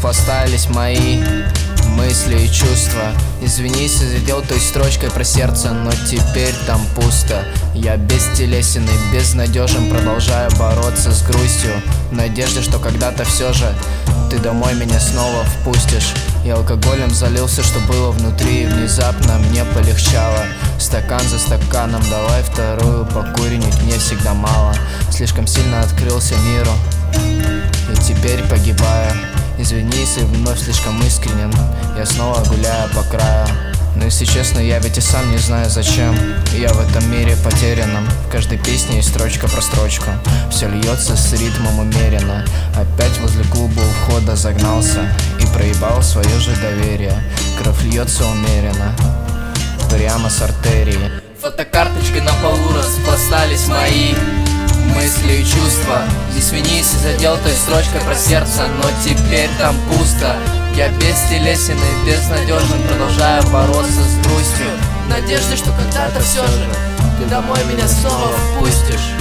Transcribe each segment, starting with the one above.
распластались мои мысли и чувства. Извинись, задел той строчкой про сердце, но теперь там пусто. Я бестелесен и безнадежен, продолжаю бороться с грустью, в надежде, что когда-то все же ты домой меня снова впустишь. Я алкоголем залился, что было внутри, и внезапно мне полегчало. Стакан за стаканом, давай вторую покуренить, мне всегда мало. Слишком сильно открылся миру, и теперь погибаю. Извини, если вновь слишком искренен, я снова гуляю по краю. Но если честно, я ведь и сам не знаю зачем. Я в этом мире потерянном, в каждой песне есть строчка про строчку. Все льется с ритмом умеренно. Опять возле клуба у входа загнался и проебал свое же доверие. Кровь льется умеренно, прямо с артерии. Фотокарточкой на полу распластались мои мысли и чувства. Извинись, задел той строчкой про сердце, но теперь там пусто. Я бестелесен и безнадежен, продолжаю бороться с грустью, в надежде, что когда-то все же ты домой меня снова впустишь.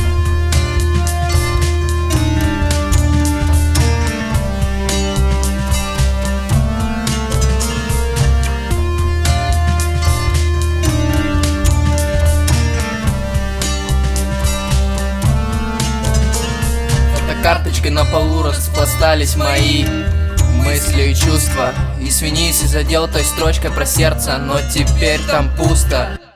Карточкой на полу распластались мои мысли и чувства. Извинись, задел той строчкой про сердце, но теперь там пусто.